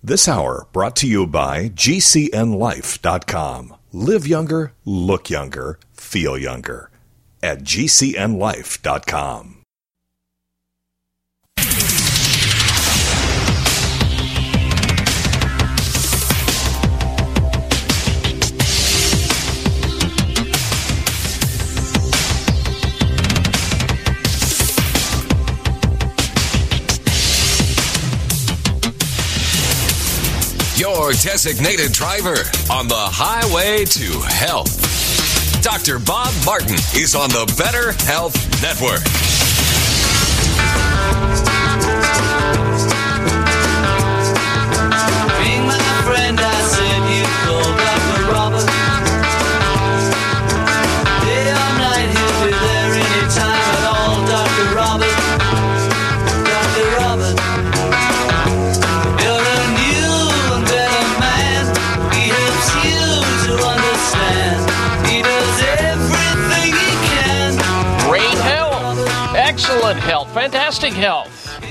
This hour brought to you by GCNLife.com. Live younger, look younger, feel younger at GCNLife.com. Your designated driver on the highway to health. Dr. Bob Martin is on the Better Health Network. Being my friend, I said you called Dr. Robert. Day or night, he'll be there anytime at all. Dr. Robert, Dr. Robert. You're a new and better man. He helps you to understand. He does everything he can. Great health, excellent health, fantastic health.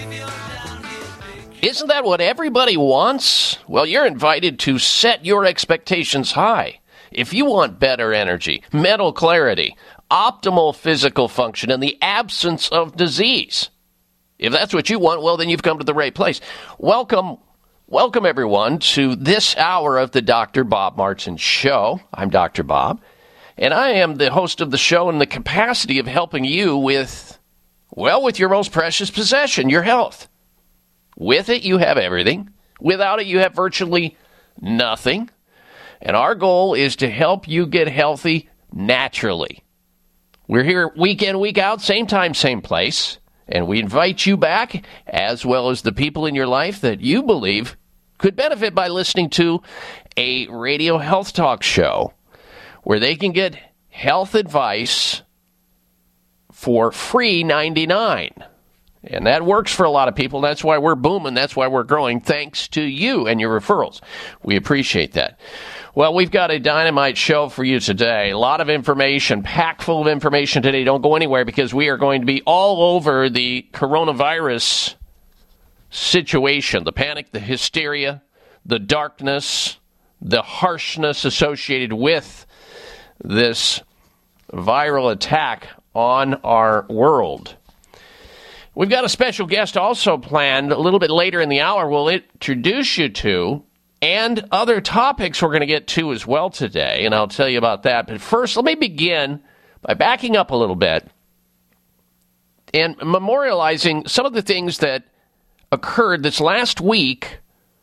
Isn't that what everybody wants? Well, you're invited to set your expectations high. If you want better energy, mental clarity, optimal physical function, and the absence of disease, if that's what you want, well, then you've come to the right place. Welcome everyone to this hour of the Dr. Bob Martin Show. I'm Dr. Bob, and I am the host of the show in the capacity of helping you with your most precious possession, your health. With it, you have everything. Without it, you have virtually nothing. And our goal is to help you get healthy naturally. We're here week in, week out, same time, same place. And we invite you back, as well as the people in your life that you believe could benefit by listening to a radio health talk show where they can get health advice for free 99. And that works for a lot of people. That's why we're booming. That's why we're growing, thanks to you and your referrals. We appreciate that. Well, we've got a dynamite show for you today. A lot of information, packed full of information today. Don't go anywhere because we are going to be all over the coronavirus situation, the panic, the hysteria, the darkness, the harshness associated with this viral attack on our world. We've got a special guest also planned a little bit later in the hour we'll introduce you to, and other topics we're going to get to as well today, and I'll tell you about that. But first, let me begin by backing up a little bit and memorializing some of the things that occurred this last week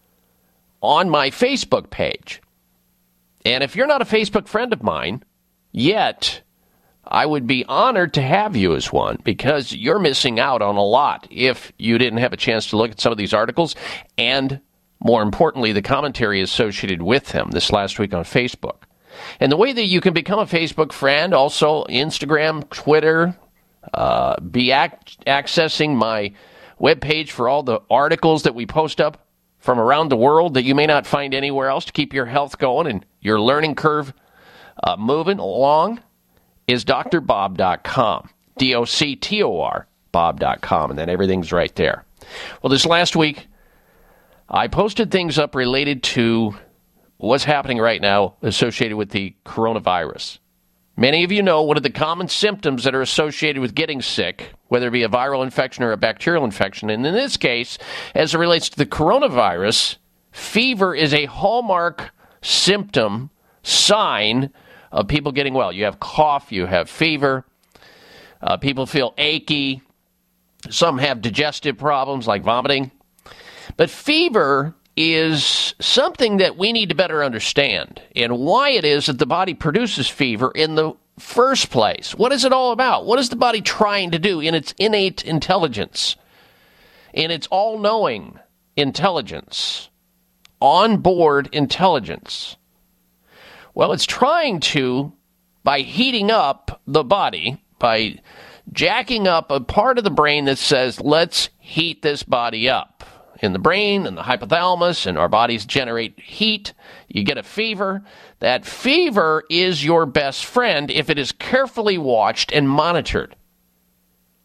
on my Facebook page. And if you're not a Facebook friend of mine yet, I would be honored to have you as one, because you're missing out on a lot if you didn't have a chance to look at some of these articles and, more importantly, the commentary associated with them this last week on Facebook. And the way that you can become a Facebook friend, also Instagram, Twitter, be accessing my webpage for all the articles that we post up from around the world that you may not find anywhere else to keep your health going and your learning curve moving along, is drbob.com, D-O-C-T-O-R, bob.com, and then everything's right there. Well, this last week, I posted things up related to what's happening right now associated with the coronavirus. Many of you know one of the common symptoms that are associated with getting sick, whether it be a viral infection or a bacterial infection, and in this case, as it relates to the coronavirus, fever is a hallmark symptom, sign of people getting well. You have cough, you have fever, people feel achy, some have digestive problems like vomiting. But fever is something that we need to better understand, and why it is that the body produces fever in the first place. What is it all about? What is the body trying to do in its innate intelligence, in its all-knowing intelligence, on-board intelligence? Well, it's trying to, by heating up the body, by jacking up a part of the brain that says, let's heat this body up. In the brain and the hypothalamus, and our bodies generate heat. You get a fever. That fever is your best friend if it is carefully watched and monitored.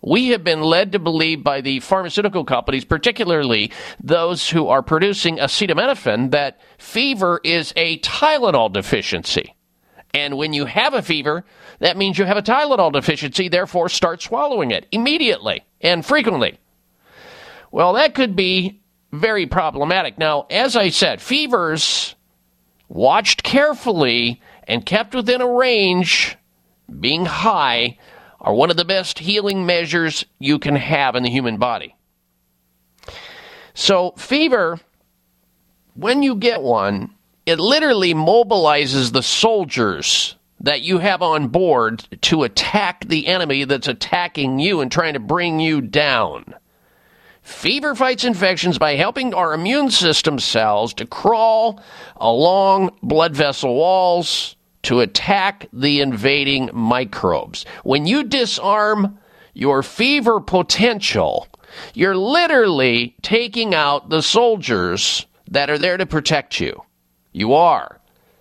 We have been led to believe by the pharmaceutical companies, particularly those who are producing acetaminophen, that fever is a Tylenol deficiency. And when you have a fever, that means you have a Tylenol deficiency, therefore start swallowing it immediately and frequently. Well, that could be very problematic. Now, as I said, fevers watched carefully and kept within a range, being high, are one of the best healing measures you can have in the human body. So fever, when you get one, it literally mobilizes the soldiers that you have on board to attack the enemy that's attacking you and trying to bring you down. Fever fights infections by helping our immune system cells to crawl along blood vessel walls to attack the invading microbes. When you disarm your fever potential, you're literally taking out the soldiers that are there to protect you. You are.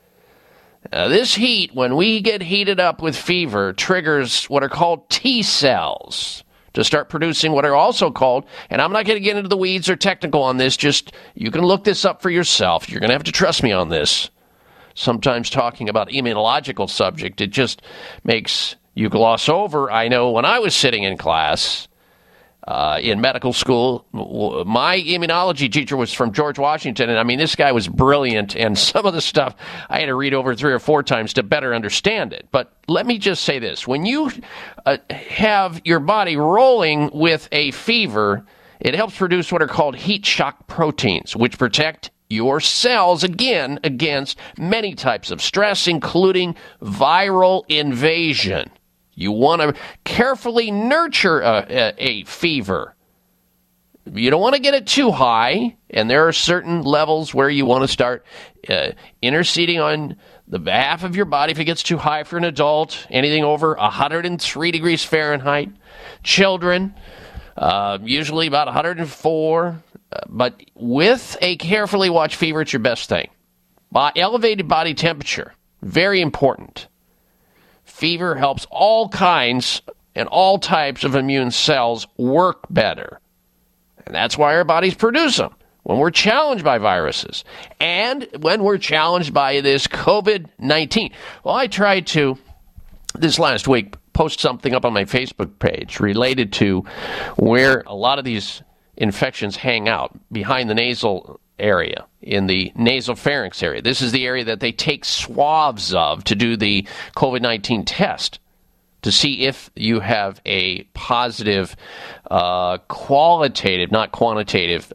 This heat, when we get heated up with fever, triggers what are called T cells to start producing what are also called, and I'm not going to get into the weeds or technical on this, just you can look this up for yourself. You're going to have to trust me on this. Sometimes talking about immunological subject, it just makes you gloss over. I know when I was sitting in class in medical school, my immunology teacher was from George Washington, and I mean, this guy was brilliant, and some of the stuff I had to read over 3 or 4 times to better understand it. But let me just say this. When you have your body rolling with a fever, it helps produce what are called heat shock proteins, which protect your cells, again, against many types of stress, including viral invasion. You want to carefully nurture a fever. You don't want to get it too high, and there are certain levels where you want to start interceding on the behalf of your body if it gets too high for an adult, anything over 103 degrees Fahrenheit. Children, usually about 104. But with a carefully watched fever, it's your best thing. Elevated body temperature, very important. Fever helps all kinds and all types of immune cells work better. And that's why our bodies produce them when we're challenged by viruses and when we're challenged by this COVID-19. Well, I tried to, this last week, post something up on my Facebook page related to where a lot of these infections hang out behind the nasal area, in the nasopharynx area. This is the area that they take swabs of to do the COVID-19 test to see if you have a positive qualitative, not quantitative,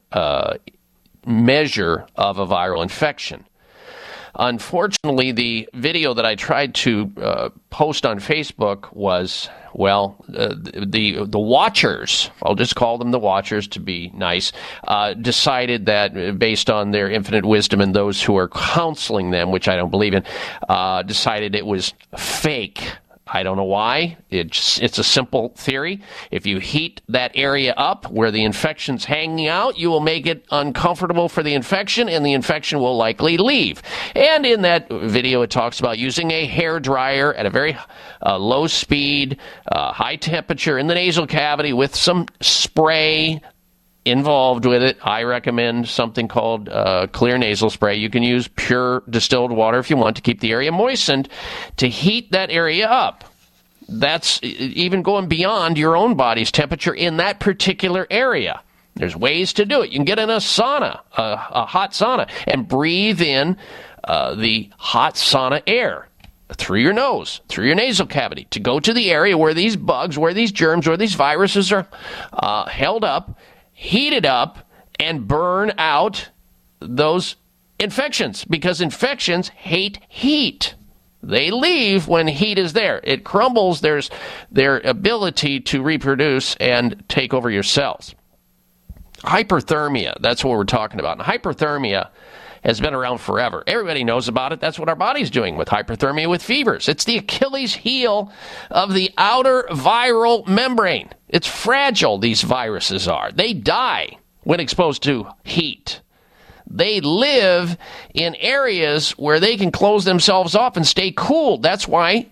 measure of a viral infection. Unfortunately, the video that I tried to post on Facebook was, well, the watchers, I'll just call them the watchers to be nice, decided that based on their infinite wisdom and those who are counseling them, which I don't believe in, decided it was fake. I don't know why. It's a simple theory. If you heat that area up where the infection's hanging out, you will make it uncomfortable for the infection, and the infection will likely leave. And in that video, it talks about using a hair dryer at a very low speed, high temperature in the nasal cavity with some spray involved with it. I recommend something called clear nasal spray. You can use pure distilled water if you want to keep the area moistened to heat that area up. That's even going beyond your own body's temperature in that particular area. There's ways to do it. You can get in a sauna, a hot sauna, and breathe in the hot sauna air through your nose, through your nasal cavity, to go to the area where these bugs, where these germs, where these viruses are held up, heat it up, and burn out those infections, because infections hate heat. They leave when heat is there. It crumbles their ability to reproduce and take over your cells. Hyperthermia, that's what we're talking about. And hyperthermia has been around forever. Everybody knows about it. That's what our body's doing with hyperthermia, with fevers. It's the Achilles heel of the outer viral membrane. It's fragile, these viruses are. They die when exposed to heat. They live in areas where they can close themselves off and stay cool. That's why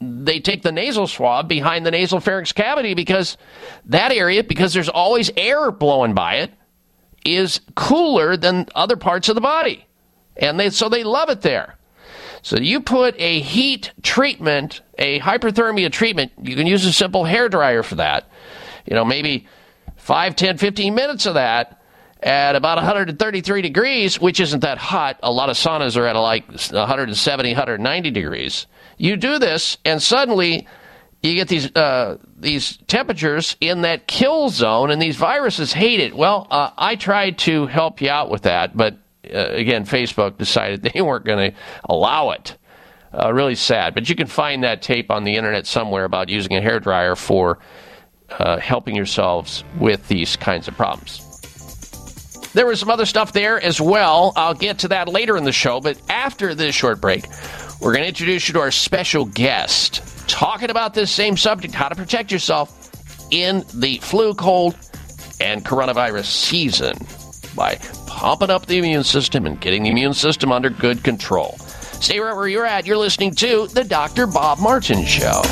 they take the nasal swab behind the nasopharynx cavity because that area, because there's always air blowing by it, is cooler than other parts of the body. And so they love it there. So you put a heat treatment, a hyperthermia treatment, you can use a simple hairdryer for that. Maybe 5, 10, 15 minutes of that at about 133 degrees, which isn't that hot. A lot of saunas are at like 170, 190 degrees. You do this, and suddenly you get these temperatures in that kill zone, and these viruses hate it. Well, I tried to help you out with that, but again, Facebook decided they weren't going to allow it. Really sad. But you can find that tape on the internet somewhere about using a hairdryer for helping yourselves with these kinds of problems. There was some other stuff there as well. I'll get to that later in the show, but after this short break, we're going to introduce you to our special guest talking about this same subject, how to protect yourself in the flu, cold, and coronavirus season by pumping up the immune system and getting the immune system under good control. Stay right where you're at. You're listening to The Dr. Bob Martin Show.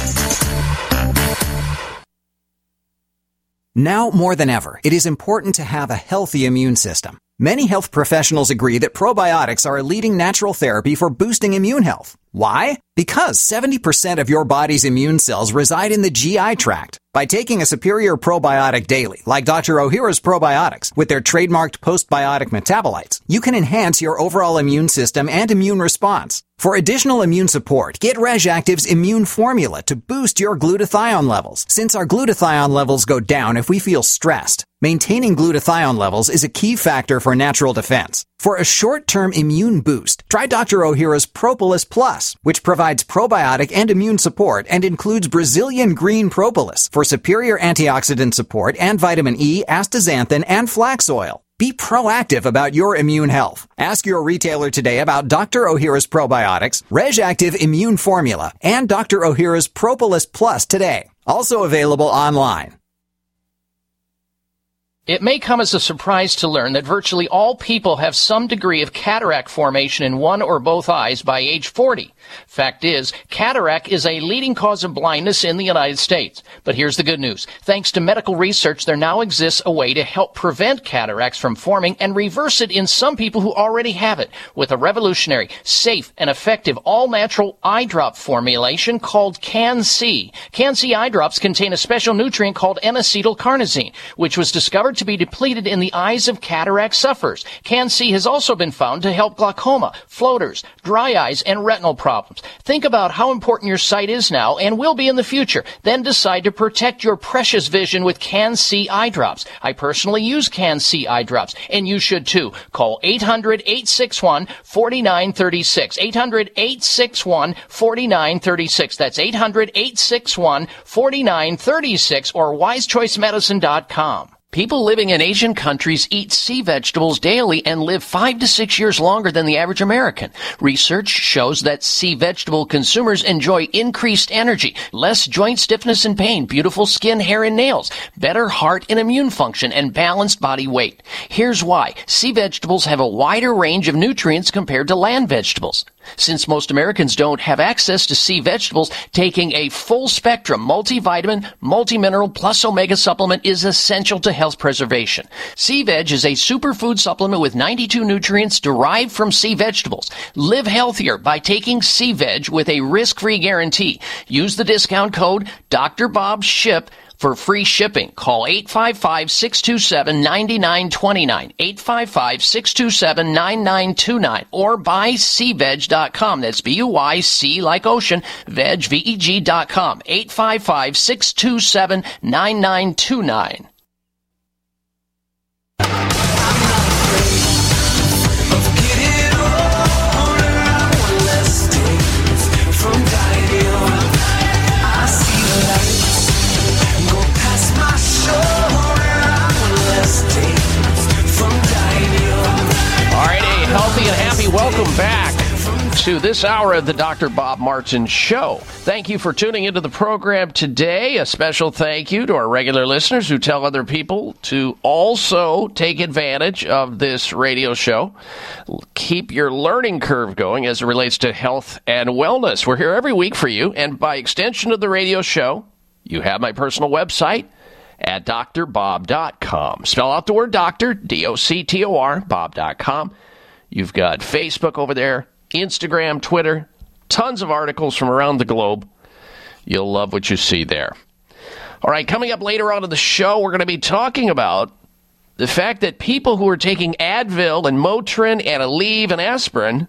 Now more than ever, it is important to have a healthy immune system. Many health professionals agree that probiotics are a leading natural therapy for boosting immune health. Why? Because 70% of your body's immune cells reside in the GI tract. By taking a superior probiotic daily, like Dr. Ohhira's probiotics, with their trademarked postbiotic metabolites, you can enhance your overall immune system and immune response. For additional immune support, get RegActive's Immune Formula to boost your glutathione levels, since our glutathione levels go down if we feel stressed. Maintaining glutathione levels is a key factor for natural defense. For a short-term immune boost, try Dr. Ohhira's Propolis Plus, which provides probiotic and immune support and includes Brazilian green propolis for superior antioxidant support and vitamin E, astaxanthin, and flax oil. Be proactive about your immune health. Ask your retailer today about Dr. Ohhira's probiotics, RegActive Immune Formula, and Dr. Ohhira's Propolis Plus today. Also available online. It may come as a surprise to learn that virtually all people have some degree of cataract formation in one or both eyes by age 40. Fact is, cataract is a leading cause of blindness in the United States. But here's the good news. Thanks to medical research, there now exists a way to help prevent cataracts from forming and reverse it in some people who already have it with a revolutionary, safe, and effective all-natural eye drop formulation called Can-C. Can-C eye drops contain a special nutrient called N-acetylcarnosine, which was discovered to be depleted in the eyes of cataract sufferers. Can-C has also been found to help glaucoma, floaters, dry eyes, and retinal problems. Think about how important your sight is now and will be in the future. Then decide to protect your precious vision with Can-C eye drops. I personally use Can-C eye drops, and you should too. Call 800-861-4936. 800-861-4936. That's 800-861-4936 or wisechoicemedicine.com. People living in Asian countries eat sea vegetables daily and live 5 to 6 years longer than the average American. Research shows that sea vegetable consumers enjoy increased energy, less joint stiffness and pain, beautiful skin, hair, and nails, better heart and immune function, and balanced body weight. Here's why. Sea vegetables have a wider range of nutrients compared to land vegetables. Since most Americans don't have access to sea vegetables, taking a full-spectrum multivitamin, multimineral, plus omega supplement is essential to health preservation. Sea Veg is a superfood supplement with 92 nutrients derived from sea vegetables. Live healthier by taking Sea Veg with a risk-free guarantee. Use the discount code DRBOBSHIP for free shipping. Call 855-627-9929, 855-627-9929, or buy SeaVeg.com. That's B-U-Y-C like ocean, veg, V-E-G.com, 855-627-9929. Healthy and happy, welcome back. to this hour of the Dr. Bob Martin Show. Thank you for tuning into the program today. A special thank you to our regular listeners who tell other people to also take advantage of this radio show. Keep your learning curve going as it relates to health and wellness. We're here every week for you, and by extension of the radio show, you have my personal website at drbob.com. Spell out the word doctor, D-O-C-T-O-R, bob.com. You've got Facebook over there, Instagram, Twitter, tons of articles from around the globe. You'll love what you see there. All right, coming up later on in the show, we're going to be talking about the fact that people who are taking Advil and Motrin and Aleve and aspirin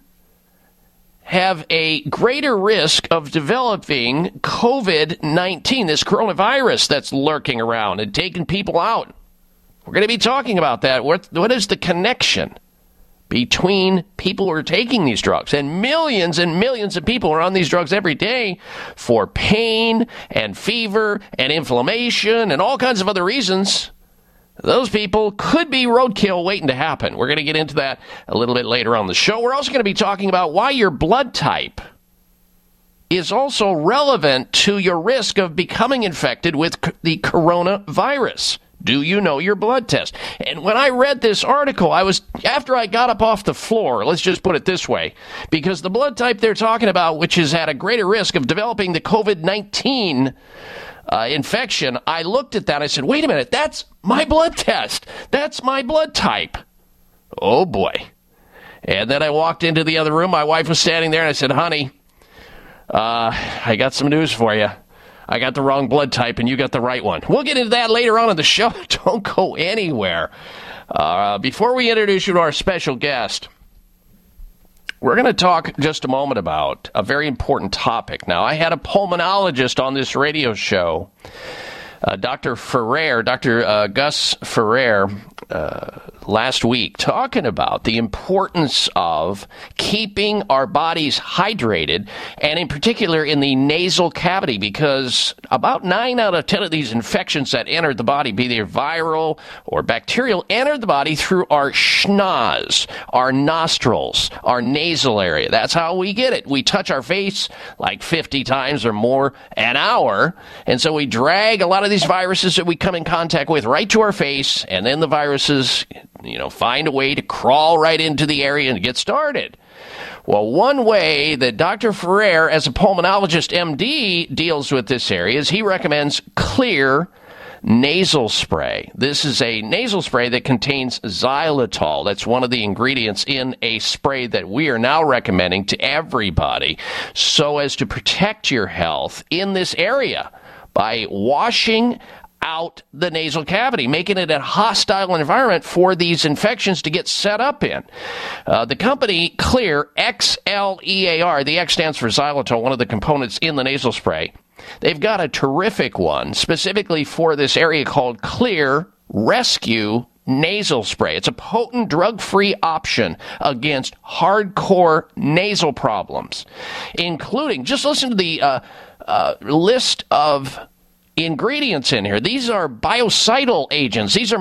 have a greater risk of developing COVID-19, this coronavirus that's lurking around and taking people out. We're going to be talking about that. What is the connection between people who are taking these drugs? And millions of people are on these drugs every day for pain and fever and inflammation and all kinds of other reasons. Those people could be roadkill waiting to happen. We're going to get into that a little bit later on the show. We're also going to be talking about why your blood type is also relevant to your risk of becoming infected with the coronavirus. Do you know your blood test? And when I read this article, after I got up off the floor, let's just put it this way, because the blood type they're talking about, which is at a greater risk of developing the COVID-19 infection, I looked at that and I said, wait a minute, that's my blood test. That's my blood type. Oh, boy. And then I walked into the other room. My wife was standing there and I said, honey, I got some news for you. I got the wrong blood type, and you got the right one. We'll get into that later on in the show. Don't go anywhere. Before we introduce you to our special guest, we're going to talk just a moment about a very important topic. Now, I had a pulmonologist on this radio show, Dr. Gus Ferrer, last week, talking about the importance of keeping our bodies hydrated, and in particular in the nasal cavity, because about 9 out of 10 of these infections that enter the body, be they viral or bacterial, enter the body through our schnoz, our nostrils, our nasal area. That's how we get it. We touch our face like 50 times or more an hour, and so we drag a lot of these viruses that we come in contact with right to our face, and then the viruses find a way to crawl right into the area and get started. Well, one way that Dr. Ferrer, as a pulmonologist MD, deals with this area is he recommends Xlear nasal spray. This is a nasal spray that contains xylitol. That's one of the ingredients in a spray that we are now recommending to everybody so as to protect your health in this area by washing out the nasal cavity, making it a hostile environment for these infections to get set up in. The company Xlear, X-L-E-A-R, the X stands for xylitol, one of the components in the nasal spray. They've got a terrific one specifically for this area called Xlear Rescue Nasal Spray. It's a potent drug-free option against hardcore nasal problems, including, just listen to the list of ingredients in here. These are biocidal agents. These are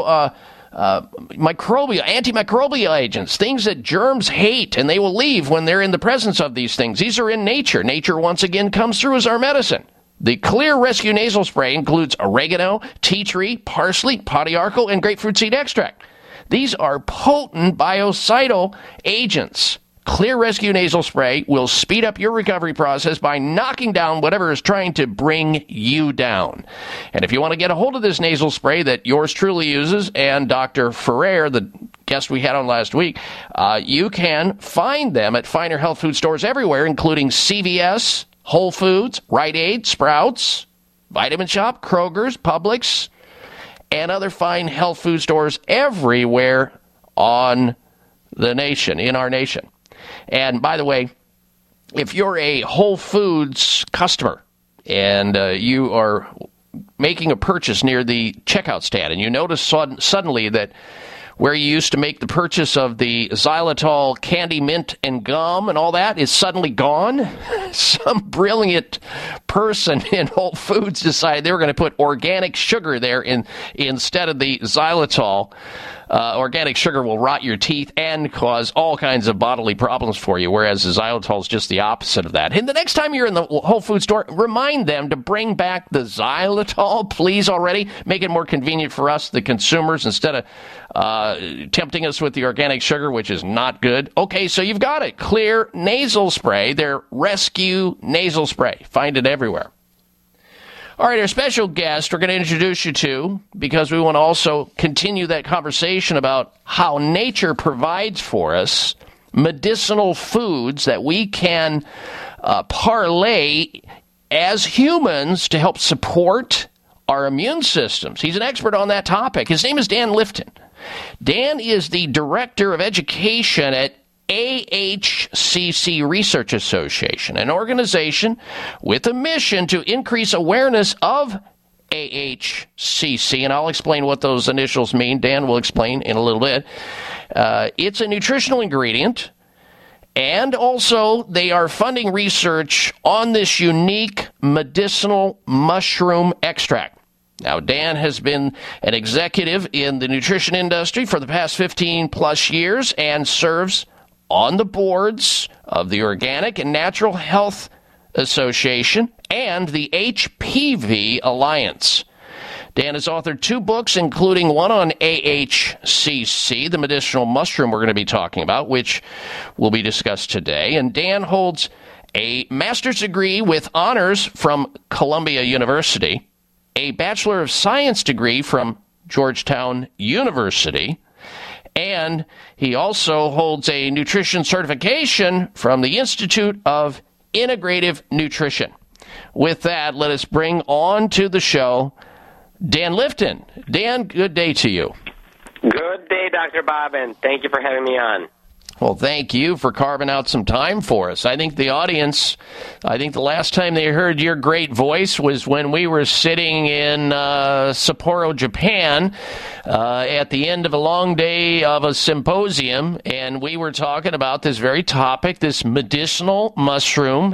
antimicrobial agents, things that germs hate, and they will leave when they're in the presence of these things. These are in nature. Nature, once again, comes through as our medicine. The Xlear Rescue Nasal Spray includes oregano, tea tree, parsley, potiarco, and grapefruit seed extract. These are potent biocidal agents. Xlear Rescue Nasal Spray will speed up your recovery process by knocking down whatever is trying to bring you down. And if you want to get a hold of this nasal spray that yours truly uses, and Dr. Ferrer, the guest we had on last week, you can find them at finer health food stores everywhere, including CVS, Whole Foods, Rite Aid, Sprouts, Vitamin Shop, Kroger's, Publix, and other fine health food stores everywhere in our nation. And by the way, if you're a Whole Foods customer and you are making a purchase near the checkout stand and you notice suddenly that where you used to make the purchase of the xylitol candy, mint, and gum and all that is suddenly gone, some brilliant person in Whole Foods decided they were going to put organic sugar there instead of the xylitol. organic sugar will rot your teeth and cause all kinds of bodily problems for you, whereas the xylitol is just the opposite of that. And the next time you're in the Whole Foods store, remind them to bring back the xylitol, please, already. Make it more convenient for us, the consumers, instead of tempting us with the organic sugar, which is not good. Okay, so you've got it. Xlear nasal spray, their rescue nasal spray. Find it everywhere. All right, our special guest we're going to introduce you to, because we want to also continue that conversation about how nature provides for us medicinal foods that we can parlay as humans to help support our immune systems. He's an expert on that topic. His name is Dan Lifton. Dan is the Director of Education at AHCC Research Association, an organization with a mission to increase awareness of AHCC, and I'll explain what those initials mean. Dan will explain in a little bit. It's a nutritional ingredient, and also they are funding research on this unique medicinal mushroom extract. Now, Dan has been an executive in the nutrition industry for the past 15 plus years and serves on the boards of the Organic and Natural Health Association and the HPV Alliance. Dan has authored 2 books, including one on AHCC, the medicinal mushroom we're going to be talking about, which will be discussed today. And Dan holds a master's degree with honors from Columbia University, a Bachelor of Science degree from Georgetown University, and he also holds a nutrition certification from the Institute of Integrative Nutrition. With that, let us bring on to the show Dan Lifton. Dan, good day to you. Good day, Dr. Bob, and thank you for having me on. Well, thank you for carving out some time for us. I think the audience, the last time they heard your great voice was when we were sitting in Sapporo, Japan, at the end of a long day of a symposium, and we were talking about this very topic, this medicinal mushroom,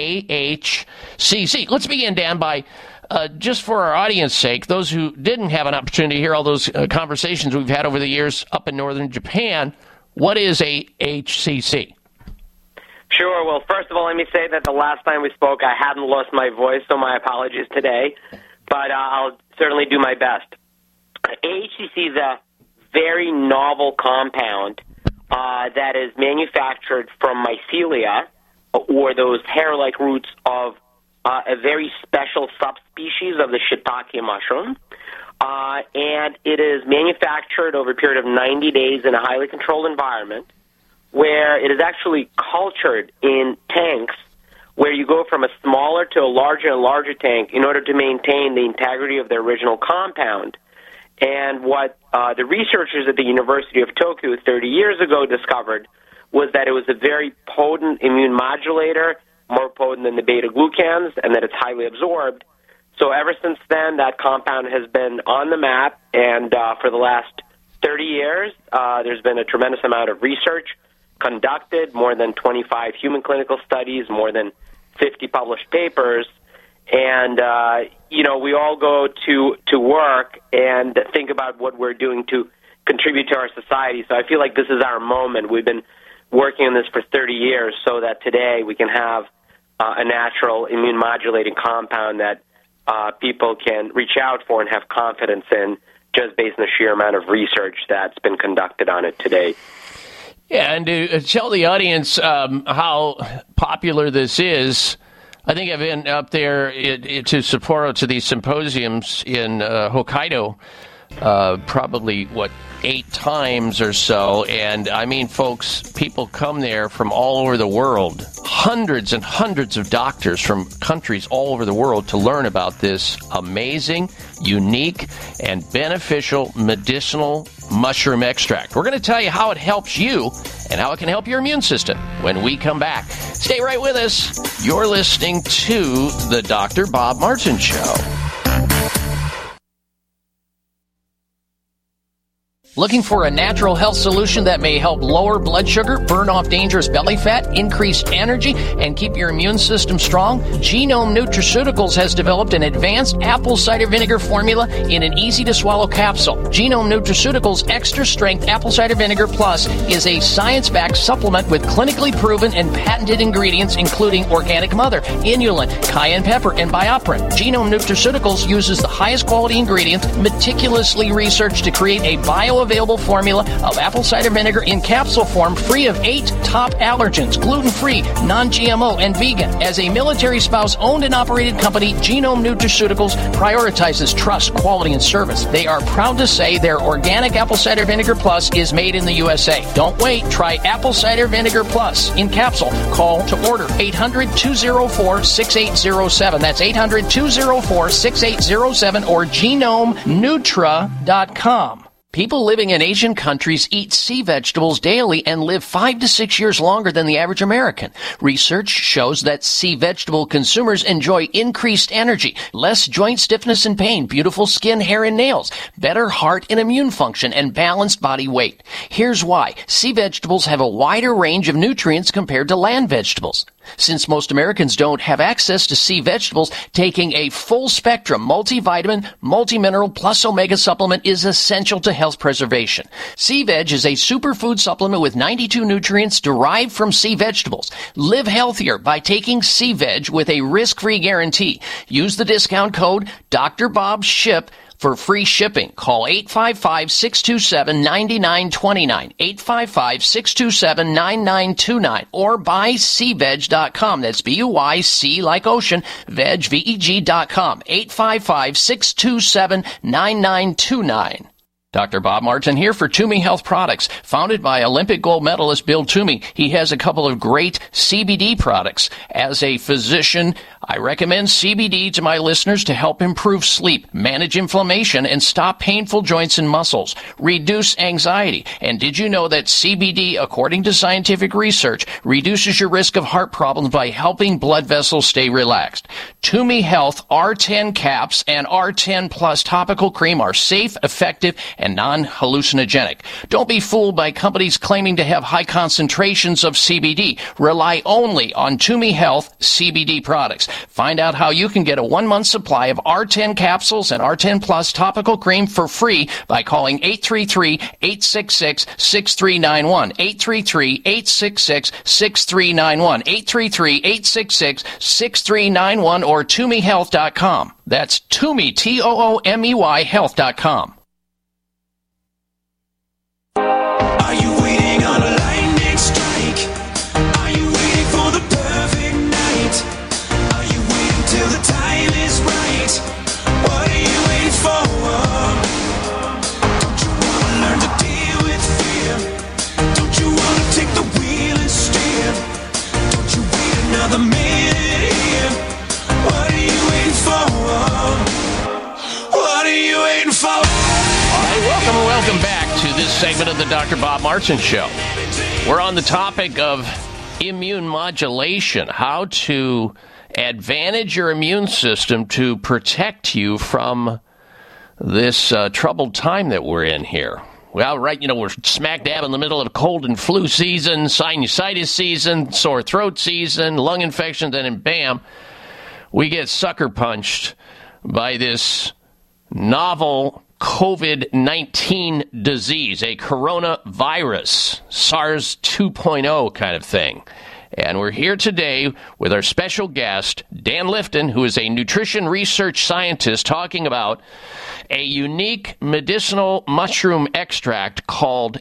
AHCC. Let's begin, Dan, by just for our audience sake, those who didn't have an opportunity to hear all those conversations we've had over the years up in northern Japan, what is AHCC? Sure. Well, first of all, let me say that the last time we spoke, I hadn't lost my voice, so my apologies today, but I'll certainly do my best. AHCC is a very novel compound that is manufactured from mycelia, or those hair-like roots of a very special subspecies of the shiitake mushroom. And it is manufactured over a period of 90 days in a highly controlled environment where it is actually cultured in tanks where you go from a smaller to a larger and larger tank in order to maintain the integrity of the original compound. And what the researchers at the University of Tokyo 30 years ago discovered was that it was a very potent immune modulator, more potent than the beta-glucans, and that it's highly absorbed. So ever since then, that compound has been on the map, and for the last 30 years, there's been a tremendous amount of research conducted, more than 25 human clinical studies, more than 50 published papers, and, we all go to work and think about what we're doing to contribute to our society. So I feel like this is our moment. We've been working on this for 30 years so that today we can have a natural immune-modulating compound that people can reach out for and have confidence in just based on the sheer amount of research that's been conducted on it today. Yeah, and to tell the audience how popular this is, I think I've been up there to Sapporo to these symposiums in Hokkaido probably, 8 times or so. And I mean, folks, people come there from all over the world, hundreds and hundreds of doctors from countries all over the world to learn about this amazing, unique, and beneficial medicinal mushroom extract. We're going to tell you how it helps you and how it can help your immune system when we come back. Stay right with us. You're listening to the Dr. Bob Martin Show. Looking for a natural health solution that may help lower blood sugar, burn off dangerous belly fat, increase energy, and keep your immune system strong? Genome Nutraceuticals has developed an advanced apple cider vinegar formula in an easy-to-swallow capsule. Genome Nutraceuticals Extra Strength Apple Cider Vinegar Plus is a science-backed supplement with clinically proven and patented ingredients including organic mother, inulin, cayenne pepper, and BioPerine. Genome Nutraceuticals uses the highest quality ingredients meticulously researched to create a bioavailable formula of apple cider vinegar in capsule form free of 8 top allergens, gluten-free, non-GMO, and vegan. As a military spouse owned and operated company, Genome Nutraceuticals prioritizes trust, quality, and service. They are proud to say their organic apple cider vinegar plus is made in the USA. Don't wait. Try apple cider vinegar plus in capsule. Call to order 800-204-6807. That's 800-204-6807 or genomenutra.com. People living in Asian countries eat sea vegetables daily and live 5 to 6 years longer than the average American. Research shows that sea vegetable consumers enjoy increased energy, less joint stiffness and pain, beautiful skin, hair, and nails, better heart and immune function, and balanced body weight. Here's why. Sea vegetables have a wider range of nutrients compared to land vegetables. Since most Americans don't have access to sea vegetables, taking a full spectrum multivitamin, multimineral plus omega supplement is essential to health preservation. Sea Veg is a superfood supplement with 92 nutrients derived from sea vegetables. Live healthier by taking Sea Veg with a risk-free guarantee. Use the discount code Dr. Bob SHIP for free shipping. Call 855-627-9929, 855-627-9929, or buyseaveg.com. That's B-U-Y-C like ocean, veg, V-E-G.com, 855-627-9929. Dr. Bob Martin here for Toomey Health Products. Founded by Olympic gold medalist Bill Toomey, he has a couple of great CBD products. As a physician, I recommend CBD to my listeners to help improve sleep, manage inflammation, and stop painful joints and muscles, reduce anxiety. And did you know that CBD, according to scientific research, reduces your risk of heart problems by helping blood vessels stay relaxed? Toomey Health R10 caps and R10 Plus topical cream are safe, effective, and non-hallucinogenic. Don't be fooled by companies claiming to have high concentrations of CBD. Rely only on Toomey Health CBD products. Find out how you can get a 1-month supply of R10 capsules and R10 Plus topical cream for free by calling 833-866-6391, 833-866-6391, 833-866-6391, or ToomeyHealth.com. That's Toomey, Toomey Health.com. Are you waiting on a lightning strike? Are you waiting for the perfect night? Are you waiting till the time is right? What are you waiting for? Don't you want to learn to deal with fear? Don't you want to take the wheel and steer? Don't you wait another minute here? What are you waiting for? What are you waiting for? All right, welcome back to this segment of the Dr. Bob Martin Show. We're on the topic of immune modulation, how to advantage your immune system to protect you from this troubled time that we're in here. Well, right, we're smack dab in the middle of cold and flu season, sinusitis season, sore throat season, lung infections, and then bam, we get sucker punched by this novel COVID-19 disease, a coronavirus, SARS 2.0 kind of thing. And we're here today with our special guest, Dan Lifton, who is a nutrition research scientist, talking about a unique medicinal mushroom extract called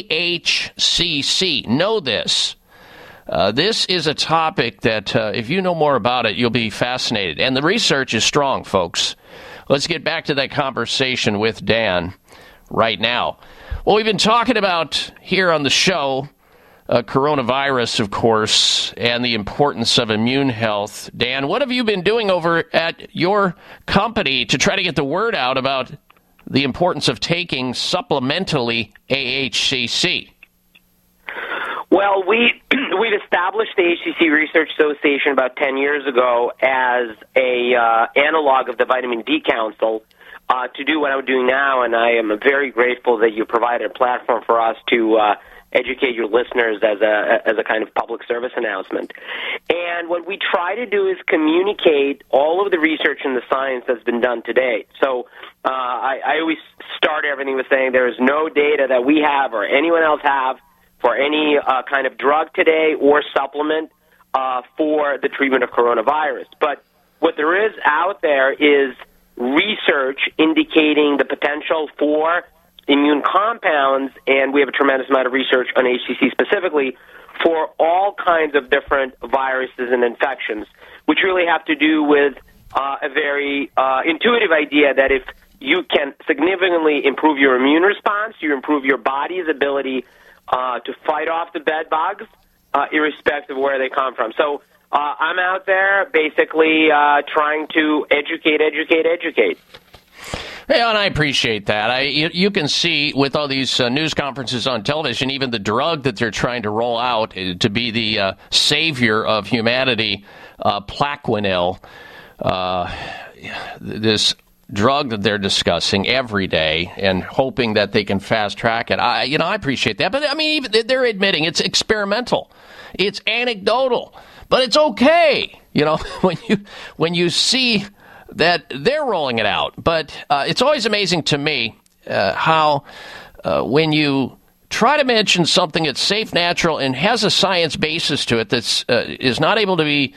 AHCC. Know this. This is a topic that, if you know more about it, you'll be fascinated. And the research is strong, folks. Let's get back to that conversation with Dan right now. Well, we've been talking about here on the show coronavirus, of course, and the importance of immune health. Dan, what have you been doing over at your company to try to get the word out about the importance of taking supplementally AHCC? Well, we've established the HCC Research Association about 10 years ago as a analog of the Vitamin D Council. to do what I'm doing now, and I am very grateful that you provided a platform for us to educate your listeners as a kind of public service announcement. And what we try to do is communicate all of the research and the science that's been done to date. So I always start everything with saying there is no data that we have or anyone else have for any kind of drug today or supplement for the treatment of coronavirus. But what there is out there is research indicating the potential for immune compounds, and we have a tremendous amount of research on HCC specifically for all kinds of different viruses and infections, which really have to do with a very intuitive idea that if you can significantly improve your immune response, you improve your body's ability to fight off the bed bugs, irrespective of where they come from. So I'm out there basically trying to educate. Yeah, and I appreciate that. You can see with all these news conferences on television, even the drug that they're trying to roll out to be the savior of humanity, Plaquenil, this drug that they're discussing every day and hoping that they can fast track it. I appreciate that. But, I mean, even they're admitting it's experimental. It's anecdotal. But it's okay, when you see that they're rolling it out. But it's always amazing to me how when you try to mention something that's safe, natural, and has a science basis to it that's is not able to be,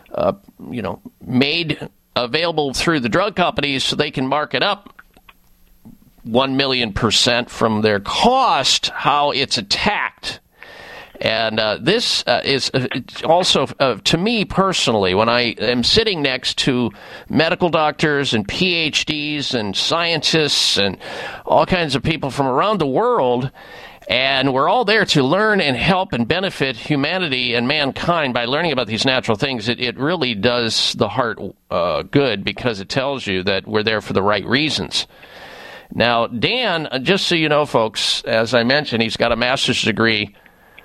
made available through the drug companies so they can mark it up 1,000,000% from their cost, how it's attacked. And this is also, to me personally, when I am sitting next to medical doctors and PhDs and scientists and all kinds of people from around the world, and we're all there to learn and help and benefit humanity and mankind by learning about these natural things, it really does the heart good because it tells you that we're there for the right reasons. Now, Dan, just so you know, folks, as I mentioned, he's got a master's degree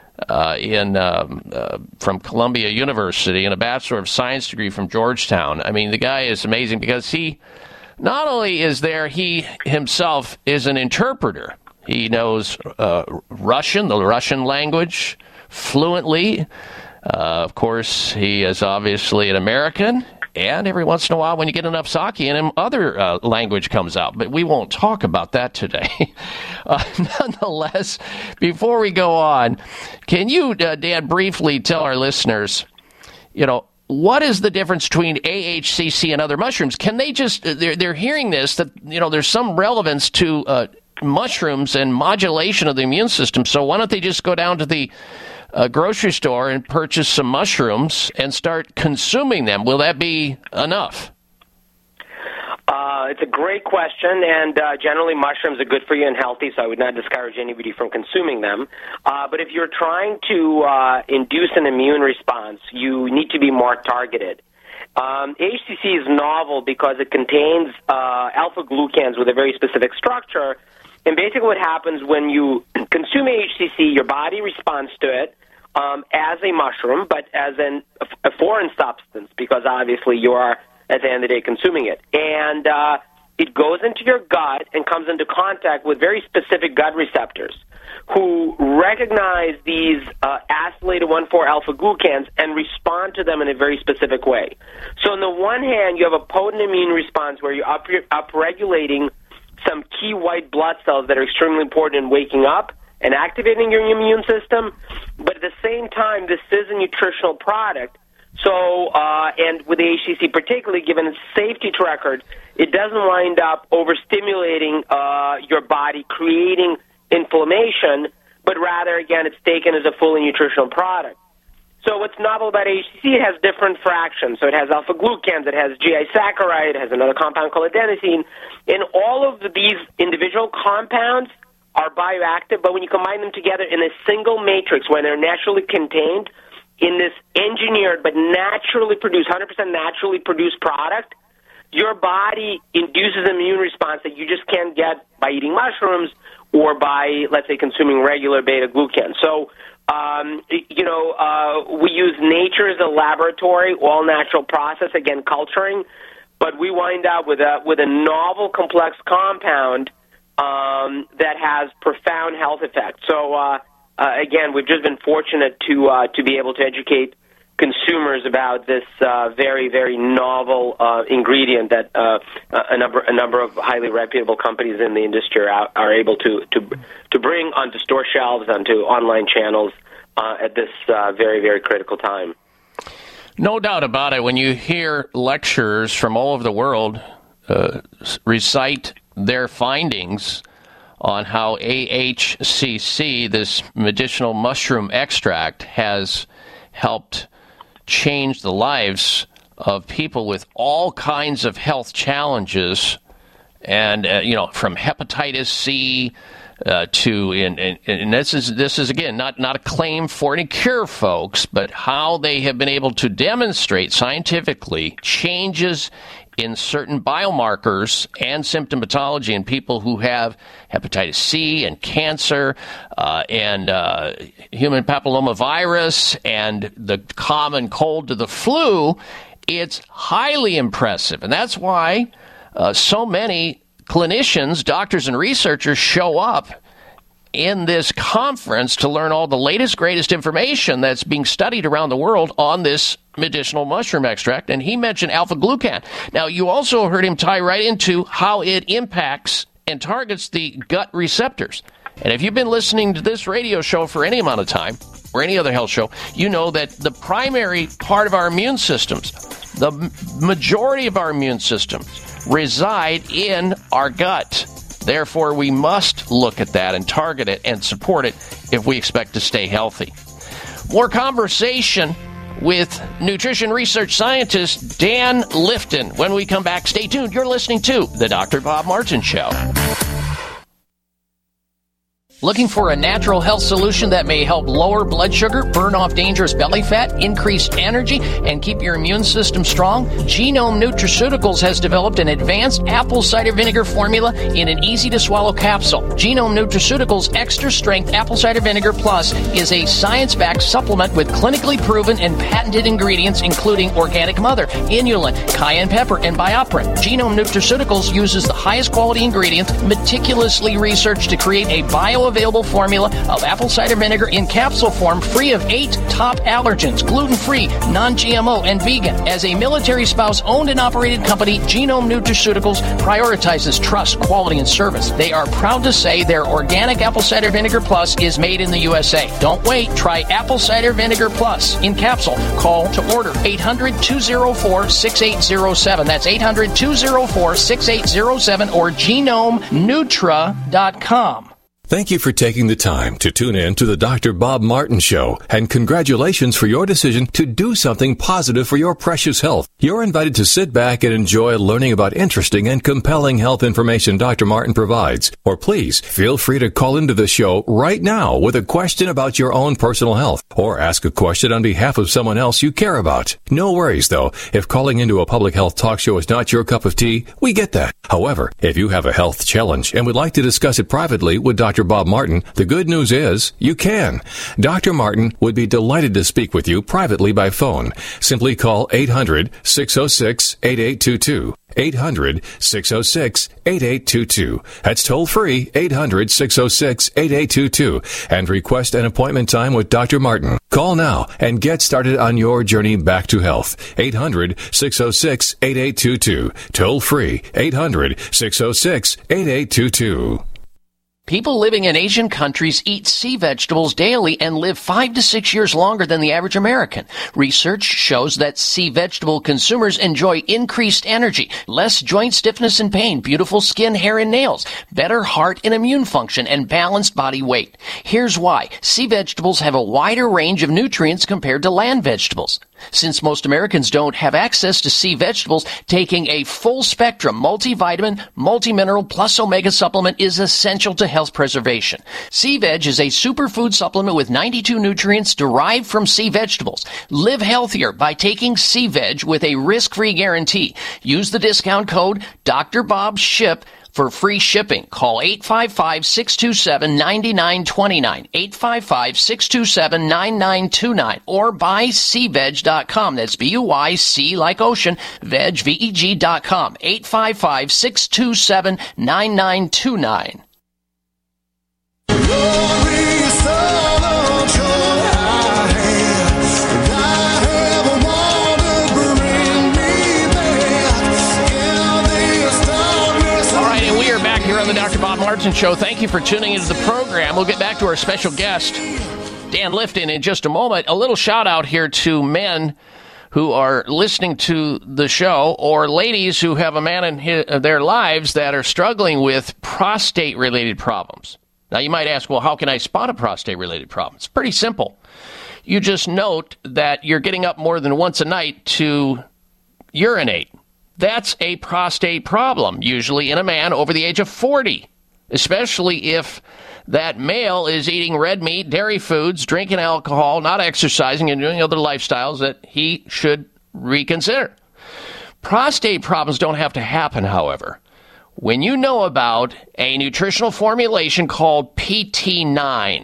from Columbia University and a Bachelor of Science degree from Georgetown. I mean, the guy is amazing because he not only is there, he himself is an interpreter. He knows Russian, the Russian language, fluently. Of course, he is obviously an American. And every once in a while, when you get enough sake in him, other language comes out. But we won't talk about that today. Nonetheless, before we go on, can you, Dan, briefly tell our listeners, what is the difference between AHCC and other mushrooms? Can they just, they're hearing this, that, there's some relevance to mushrooms and modulation of the immune system. So why don't they just go down to the grocery store and purchase some mushrooms and start consuming them? Will that be enough? It's a great question, and generally mushrooms are good for you and healthy, so I would not discourage anybody from consuming them. But if you're trying to induce an immune response, you need to be more targeted. AHCC is novel because it contains alpha-glucans with a very specific structure, and basically what happens when you consume AHCC, your body responds to it as a mushroom, but as a foreign substance, because obviously you are, at the end of the day, consuming it. And it goes into your gut and comes into contact with very specific gut receptors who recognize these acylated 1,4-alpha-glucans and respond to them in a very specific way. So on the one hand, you have a potent immune response where you're upregulating some key white blood cells that are extremely important in waking up and activating your immune system, but at the same time, this is a nutritional product. So, and with the HCC particularly, given its safety record, it doesn't wind up overstimulating your body, creating inflammation, but rather, again, it's taken as a fully nutritional product. So what's novel about HCC, it has different fractions. So it has alpha-glucans, it has GI saccharide, it has another compound called adenosine. And all of these individual compounds are bioactive, but when you combine them together in a single matrix, when they're naturally contained in this engineered but naturally produced, 100% naturally produced product, your body induces an immune response that you just can't get by eating mushrooms or by, let's say, consuming regular beta-glucan. So, we use nature as a laboratory, all-natural process, again, culturing. but we wind up with a novel, complex compound that has profound health effects. So again, we've just been fortunate to be able to educate consumers about this very, very novel ingredient that a number of highly reputable companies in the industry are able to bring onto store shelves, onto online channels at this very, very critical time. No doubt about it. When you hear lecturers from all over the world recite their findings on how AHCC, this medicinal mushroom extract, has helped change the lives of people with all kinds of health challenges, and from hepatitis C to and this is again not a claim for any cure, folks, but how they have been able to demonstrate scientifically changes in certain biomarkers and symptomatology in people who have hepatitis C and cancer and human papillomavirus and the common cold to the flu. It's highly impressive. And that's why so many clinicians, doctors, and researchers show up in this conference to learn all the latest, greatest information that's being studied around the world on this medicinal mushroom extract. And he mentioned alpha-glucan. Now, you also heard him tie right into how it impacts and targets the gut receptors. And if you've been listening to this radio show for any amount of time, or any other health show, you know that the primary part of our immune systems, the majority of our immune systems, reside in our gut. Therefore, we must look at that and target it and support it if we expect to stay healthy. More conversation with nutrition research scientist Dan Lifton when we come back. Stay tuned. You're listening to The Dr. Bob Martin Show. Looking for a natural health solution that may help lower blood sugar, burn off dangerous belly fat, increase energy, and keep your immune system strong? Genome Nutraceuticals has developed an advanced apple cider vinegar formula in an easy-to-swallow capsule. Genome Nutraceuticals Extra Strength Apple Cider Vinegar Plus is a science-backed supplement with clinically proven and patented ingredients including organic mother, inulin, cayenne pepper, and BioPerine. Genome Nutraceuticals uses the highest quality ingredients meticulously researched to create a bioavailable formula of apple cider vinegar in capsule form, free of 8 top allergens, gluten-free, non-GMO, and vegan. As a military spouse owned and operated company, Genome Nutraceuticals prioritizes trust, quality, and service. They are proud to say their organic apple cider vinegar plus is made in the USA. Don't wait. Try apple cider vinegar plus in capsule. Call to order 800-204-6807. That's 800-204-6807 or genomenutra.com. Thank you for taking the time to tune in to the Dr. Bob Martin Show, and congratulations for your decision to do something positive for your precious health. You're invited to sit back and enjoy learning about interesting and compelling health information Dr. Martin provides. Or please feel free to call into the show right now with a question about your own personal health, or ask a question on behalf of someone else you care about. No worries, though. If calling into a public health talk show is not your cup of tea, we get that. However, if you have a health challenge and would like to discuss it privately with Dr. Bob Martin, the good news is you can. Dr. Martin would be delighted to speak with you privately by phone. Simply call 800-606-8822. 800-606-8822. That's toll free, 800-606-8822, and request an appointment time with Dr. Martin. Call now and get started on your journey back to health. 800-606-8822. Toll free, 800-606-8822. People living in Asian countries eat sea vegetables daily and live 5 to 6 years longer than the average American. Research shows that sea vegetable consumers enjoy increased energy, less joint stiffness and pain, beautiful skin, hair, and nails, better heart and immune function, and balanced body weight. Here's why. Sea vegetables have a wider range of nutrients compared to land vegetables. Since most Americans don't have access to sea vegetables, taking a full-spectrum multivitamin, multimineral, plus omega supplement is essential to health preservation. Sea Veg is a superfood supplement with 92 nutrients derived from sea vegetables. Live healthier by taking Sea Veg with a risk-free guarantee. Use the discount code DrBobShip For free shipping, call 855-627-9929, 855-627-9929, or buycveg.com. That's B-U-Y-C like ocean, veg, V-E-G.com, 855-627-9929. Here on the Dr. Bob Martin Show. Thank you for tuning into the program. We'll get back to our special guest, Dan Lifton, in just a moment. A little shout out here to men who are listening to the show, or ladies who have a man in their lives that are struggling with prostate-related problems. Now, you might ask, well, how can I spot a prostate-related problem? It's pretty simple. You just note that you're getting up more than once a night to urinate. That's a prostate problem, usually in a man over the age of 40, especially if that male is eating red meat, dairy foods, drinking alcohol, not exercising, and doing other lifestyles that he should reconsider. Prostate problems don't have to happen, however. When you know about a nutritional formulation called PT9,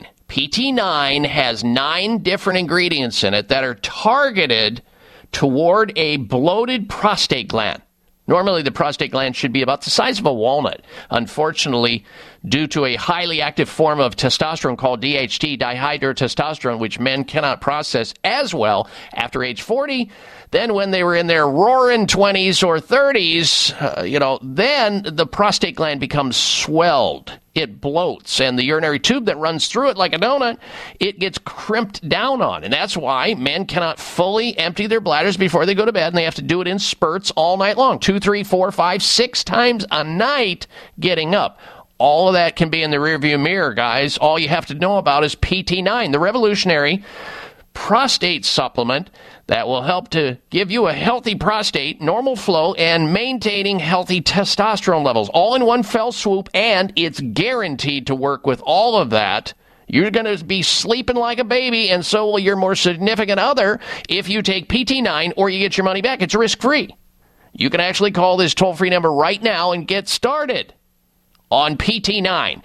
PT9 has 9 different ingredients in it that are targeted toward a bloated prostate gland. Normally, the prostate gland should be about the size of a walnut. Unfortunately, due to a highly active form of testosterone called DHT, dihydrotestosterone, which men cannot process as well after age 40, then when they were in their roaring 20s or 30s, then the prostate gland becomes swelled. It bloats, and the urinary tube that runs through it like a donut, it gets crimped down on. And that's why men cannot fully empty their bladders before they go to bed, and they have to do it in spurts all night long, 2, 3, 4, 5, 6 times a night getting up. All of that can be in the rearview mirror, guys. All you have to know about is PT9, the revolutionary prostate supplement that will help to give you a healthy prostate, normal flow, and maintaining healthy testosterone levels, all in one fell swoop, and it's guaranteed to work with all of that. You're going to be sleeping like a baby, and so will your more significant other if you take PT9 or you get your money back. It's risk-free. You can actually call this toll-free number right now and get started on PT9,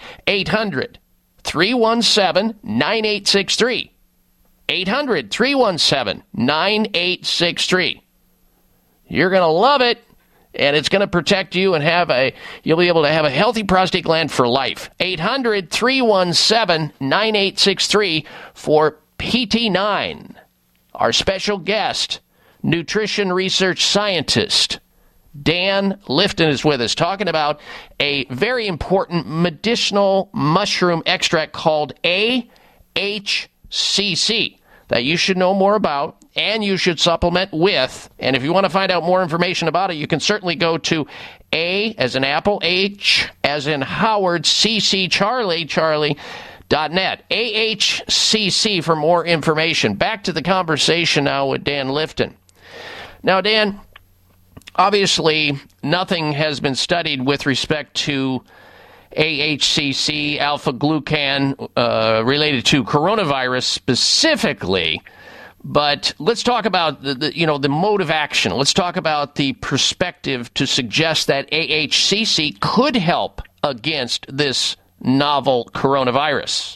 800-317-9863. 800-317-9863. You're going to love it, and it's going to protect you and you'll be able to have a healthy prostate gland for life. 800-317-9863 for PT9. Our special guest, nutrition research scientist, Dan Lifton, is with us talking about a very important medicinal mushroom extract called AHCC that you should know more about and you should supplement with. And if you want to find out more information about it, you can certainly go to A as in Apple, H as in Howard, CC Charlie.net. AHCC for more information. Back to the conversation now with Dan Lifton. Now, Dan, obviously nothing has been studied with respect to AHCC, alpha-glucan, related to coronavirus specifically. But let's talk about the mode of action. Let's talk about the perspective to suggest that AHCC could help against this novel coronavirus.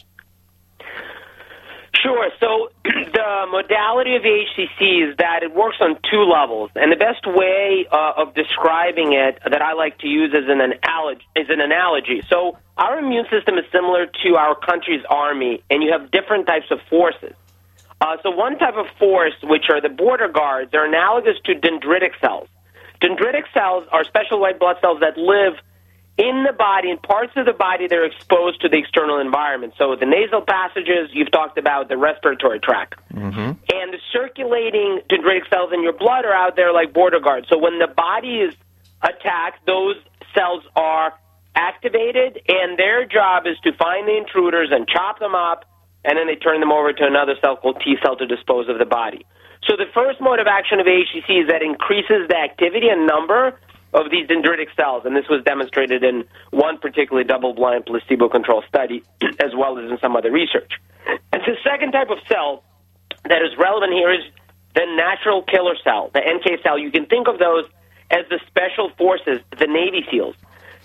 Sure. So the modality of AHCC is that it works on 2 levels, and the best way of describing it that I like to use is an analogy. So our immune system is similar to our country's army, and you have different types of forces. So one type of force, which are the border guards, are analogous to dendritic cells. Dendritic cells are special white blood cells that live in the body, in parts of the body that are exposed to the external environment. So the nasal passages, you've talked about the respiratory tract. Mm-hmm. And the circulating dendritic cells in your blood are out there like border guards. So when the body is attacked, those cells are activated, and their job is to find the intruders and chop them up, and then they turn them over to another cell called T cell to dispose of the body. So the first mode of action of AHCC is that increases the activity and number of these dendritic cells, and this was demonstrated in one particularly double-blind placebo-controlled study, as well as in some other research. And the second type of cell that is relevant here is the natural killer cell, the NK cell. You can think of those as the special forces, the Navy SEALs.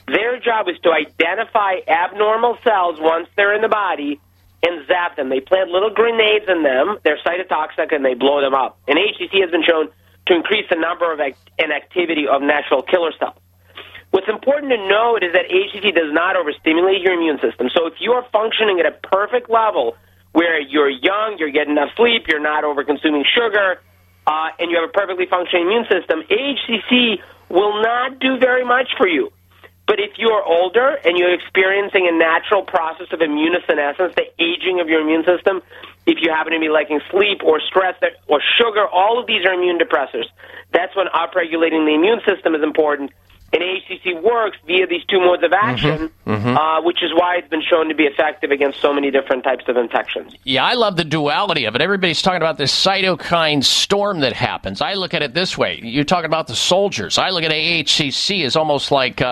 Their job is to identify abnormal cells once they're in the body and zap them. They plant little grenades in them. They're cytotoxic, and they blow them up. And HCC has been shown to increase the number of and activity of natural killer cells. What's important to note is that HCC does not overstimulate your immune system. So if you are functioning at a perfect level where you're young, you're getting enough sleep, you're not over-consuming sugar, and you have a perfectly functioning immune system, HCC will not do very much for you. But if you are older and you're experiencing a natural process of immunosenescence, the aging of your immune system, if you happen to be lacking sleep or stress or sugar, all of these are immune depressors. That's when upregulating the immune system is important. And HCC works via these two modes of action, which is why it's been shown to be effective against so many different types of infections. Yeah, I love the duality of it. Everybody's talking about this cytokine storm that happens. I look at it this way. You're talking about the soldiers. I look at AHCC as almost like,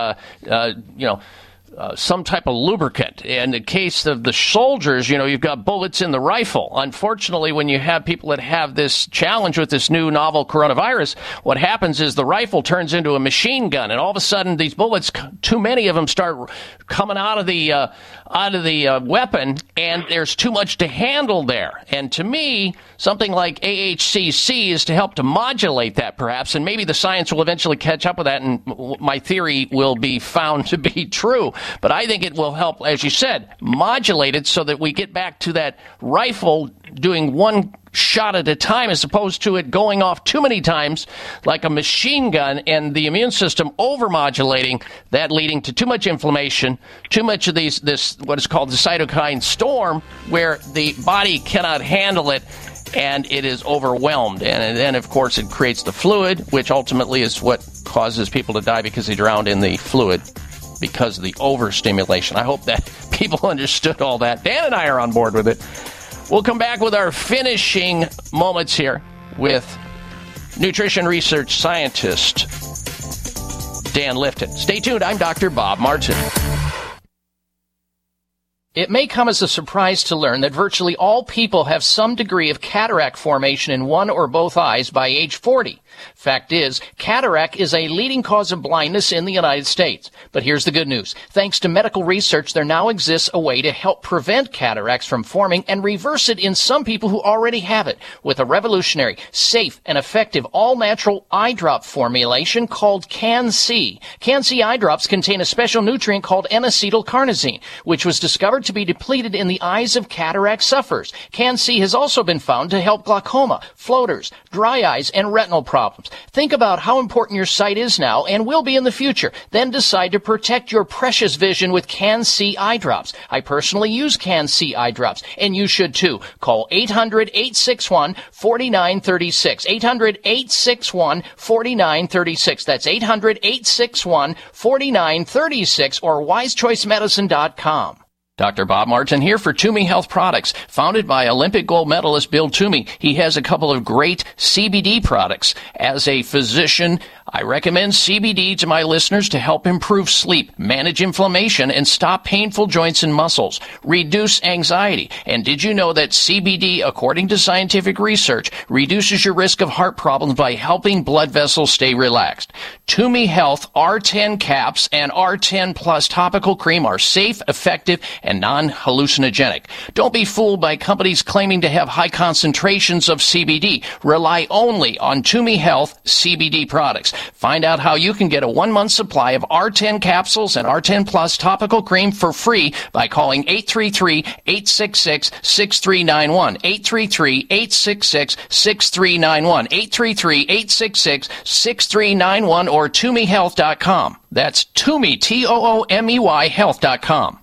some type of lubricant. In the case of the soldiers, you've got bullets in the rifle. Unfortunately, when you have people that have this challenge with this new novel coronavirus, what happens is the rifle turns into a machine gun, and all of a sudden these bullets, too many of them start coming out of the weapon, and there's too much to handle there. And to me, something like AHCC is to help to modulate that, perhaps, and maybe the science will eventually catch up with that, and my theory will be found to be true. But I think it will help, as you said, modulate it so that we get back to that rifle doing one shot at a time as opposed to it going off too many times like a machine gun and the immune system overmodulating, that leading to too much inflammation, too much of this what is called the cytokine storm, where the body cannot handle it and it is overwhelmed. And then, of course, it creates the fluid, which ultimately is what causes people to die because they drowned in the fluid because of the overstimulation. I hope that people understood all that. Dan and I are on board with it. We'll come back with our finishing moments here with nutrition research scientist Dan Lifton. Stay tuned. I'm Dr. Bob Martin. It may come as a surprise to learn that virtually all people have some degree of cataract formation in one or both eyes by age 40. Fact is, cataract is a leading cause of blindness in the United States. But here's the good news. Thanks to medical research, there now exists a way to help prevent cataracts from forming and reverse it in some people who already have it with a revolutionary, safe, and effective all-natural eye drop formulation called Can-C. Can-C eye drops contain a special nutrient called N-acetylcarnosine, which was discovered to be depleted in the eyes of cataract sufferers. Can-C has also been found to help glaucoma, floaters, dry eyes, and retinal problems. Think about how important your sight is now and will be in the future. Then decide to protect your precious vision with Can-C eye drops. I personally use Can-C eye drops, and you should too. Call 800-861-4936. 800-861-4936. That's 800-861-4936 or wisechoicemedicine.com. Dr. Bob Martin here for Toomey Health Products, founded by Olympic gold medalist Bill Toomey. He has a couple of great CBD products. As a physician, I recommend CBD to my listeners to help improve sleep, manage inflammation, and stop painful joints and muscles, reduce anxiety. And did you know that CBD, according to scientific research, reduces your risk of heart problems by helping blood vessels stay relaxed? Toomey Health R10 caps and R10 Plus topical cream are safe, effective, and non-hallucinogenic. Don't be fooled by companies claiming to have high concentrations of CBD. Rely only on Toomey Health CBD products. Find out how you can get a 1-month supply of R10 capsules and R10 Plus topical cream for free by calling 833-866-6391. 833-866-6391. 833-866-6391 or ToomeyHealth.com. That's Toomey, Toomey, Health.com.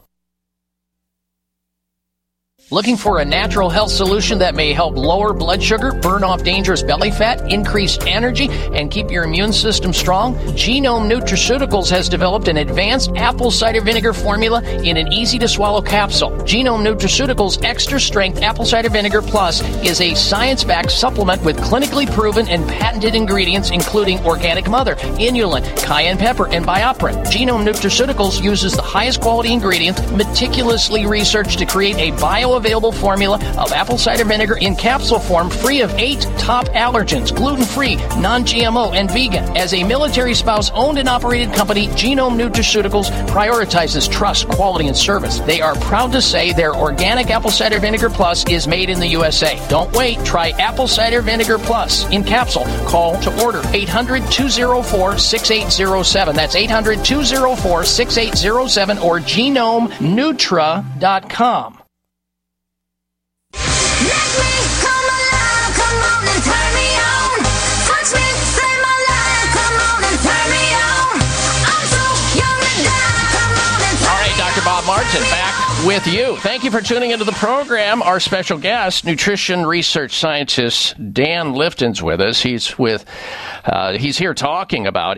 Looking for a natural health solution that may help lower blood sugar, burn off dangerous belly fat, increase energy, and keep your immune system strong? Genome Nutraceuticals has developed an advanced apple cider vinegar formula in an easy-to-swallow capsule. Genome Nutraceuticals Extra Strength Apple Cider Vinegar Plus is a science-backed supplement with clinically proven and patented ingredients including organic mother, inulin, cayenne pepper, and BioPerine. Genome Nutraceuticals uses the highest quality ingredients meticulously researched to create a bio bioavailable formula of apple cider vinegar in capsule form, free of 8 top allergens, gluten-free, non-GMO, and vegan. As a military spouse owned and operated company, Genome Nutraceuticals prioritizes trust, quality, and service. They are proud to say their organic apple cider vinegar plus is made in the USA. Don't wait. Try apple cider vinegar plus in capsule. Call to order 800-204-6807. That's 800-204-6807 or GenomeNutra.com. Bob Martin back with you. Thank you for tuning into the program. Our special guest, nutrition research scientist Dan Lifton's with us. He's here talking about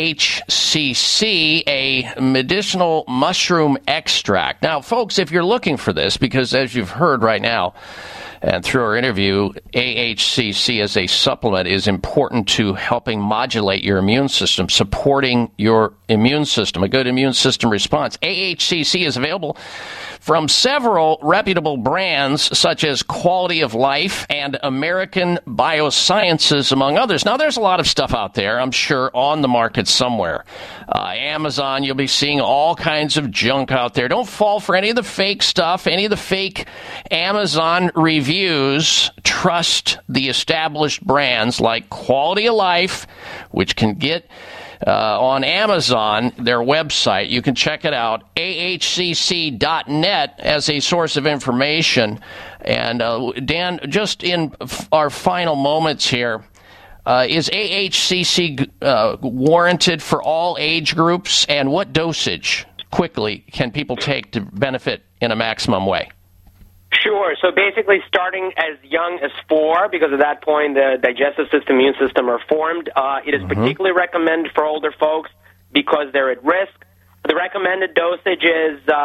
AHCC, a medicinal mushroom extract. Now, folks, if you're looking for this, because as you've heard right now, and through our interview, AHCC as a supplement is important to helping modulate your immune system, supporting your immune system, a good immune system response. AHCC is available from several reputable brands such as Quality of Life and American Biosciences, among others. Now, there's a lot of stuff out there, I'm sure, on the market somewhere. Amazon, you'll be seeing all kinds of junk out there. Don't fall for any of the fake stuff, any of the fake Amazon reviews. Trust the established brands like Quality of Life, which can get on Amazon, their website. You can check it out, ahcc.net, as a source of information. And Dan, just in our final moments here, is AHCC warranted for all age groups, and what dosage, quickly, can people take to benefit in a maximum way? Sure. So basically starting as young as 4, because at that point the digestive system, immune system are formed. It is particularly recommended for older folks because they're at risk. The recommended dosage is 1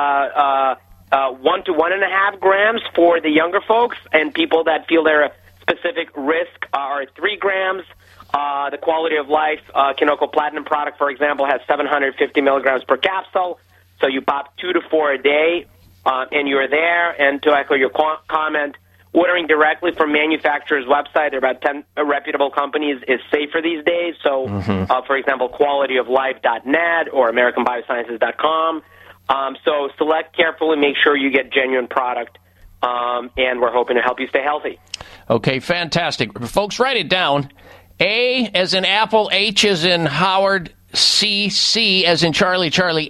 to 1.5 grams for the younger folks, and people that feel they're a specific risk are 3 grams. The Quality of Life Kinoko Platinum product, for example, has 750 milligrams per capsule, so you pop 2 to 4 a day. And you're there. And to echo your comment, ordering directly from manufacturer's website, there are about 10 reputable companies, is safer these days. So, for example, qualityoflife.net or AmericanBiosciences.com. So select carefully, make sure you get genuine product, and we're hoping to help you stay healthy. Okay, fantastic. Folks, write it down. A as in Apple, H as in Howard, CC as in Charlie,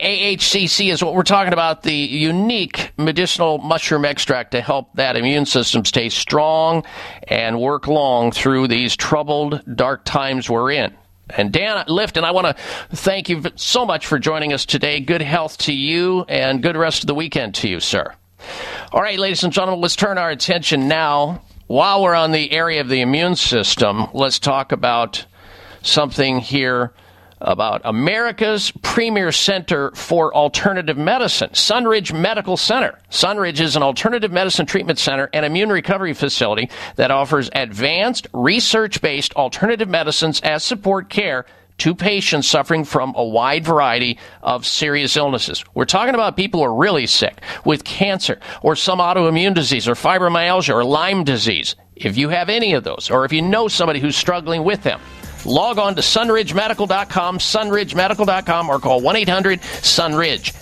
AHCC is what we're talking about, the unique medicinal mushroom extract to help that immune system stay strong and work long through these troubled, dark times we're in. And Dan Lifton, I want to thank you so much for joining us today. Good health to you and good rest of the weekend to you, sir. All right, ladies and gentlemen, let's turn our attention now. While we're on the area of the immune system, let's talk about something here about America's premier center for alternative medicine, Sunridge Medical Center. Sunridge is an alternative medicine treatment center and immune recovery facility that offers advanced, research-based alternative medicines as support care to patients suffering from a wide variety of serious illnesses. We're talking about people who are really sick with cancer or some autoimmune disease or fibromyalgia or Lyme disease. If you have any of those, or if you know somebody who's struggling with them, log on to sunridgemedical.com, sunridgemedical.com, or call 1-800-SUNRIDGE.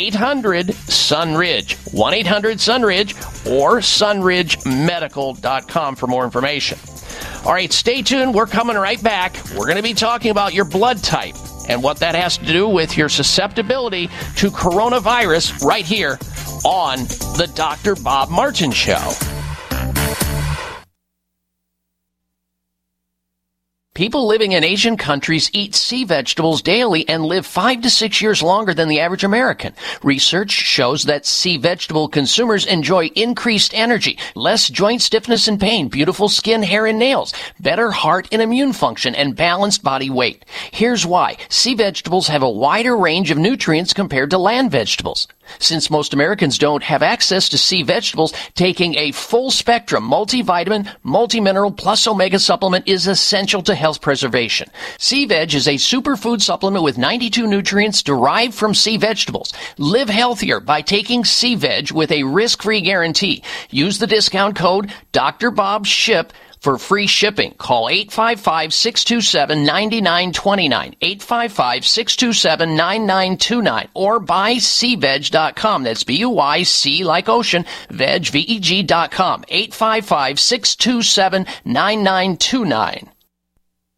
800-SUNRIDGE. 1-800-SUNRIDGE or sunridgemedical.com for more information. All right, stay tuned. We're coming right back. We're going to be talking about your blood type and what that has to do with your susceptibility to coronavirus right here on the Dr. Bob Martin Show. People living in Asian countries eat sea vegetables daily and live 5 to 6 years longer than the average American. Research shows that sea vegetable consumers enjoy increased energy, less joint stiffness and pain, beautiful skin, hair, and nails, better heart and immune function, and balanced body weight. Here's why. Sea vegetables have a wider range of nutrients compared to land vegetables. Since most Americans don't have access to sea vegetables, taking a full-spectrum multivitamin, multimineral, plus omega supplement is essential to health health preservation. Sea Veg is a superfood supplement with 92 nutrients derived from sea vegetables. Live healthier by taking Sea Veg with a risk-free guarantee. Use the discount code Dr. Bob SHIP for free shipping. Call 855-627-9929, 855-627-9929, or buy seaveg.com. That's B-U-Y-C like ocean, veg, V-E-G.com, 855-627-9929.